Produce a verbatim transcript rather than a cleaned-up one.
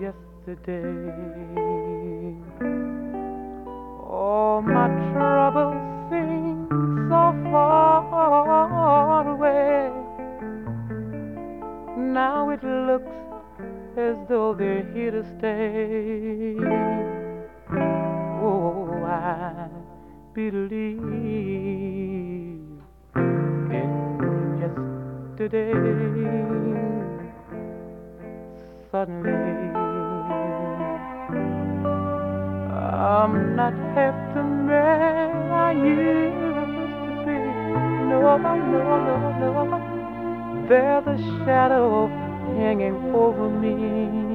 yesterday. All my troubles seem so far away. Now it looks as though they're here to stay. Oh, I believe in yesterday. Suddenly, I'm not half the man I used to be. No, no, no, no. There's a shadow hanging over me.